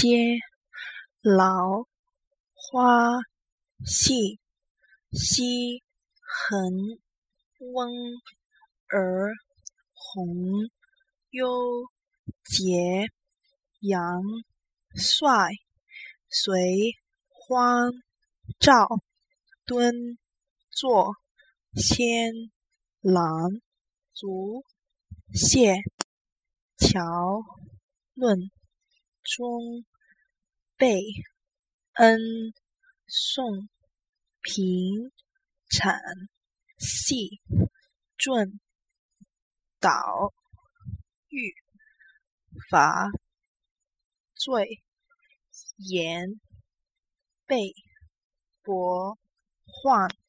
皆劳花细兮恒温而红幽节阳帅随欢照敦坐仙郎足谢桥论中备恩颂平产细顺导欲伐罪言备博患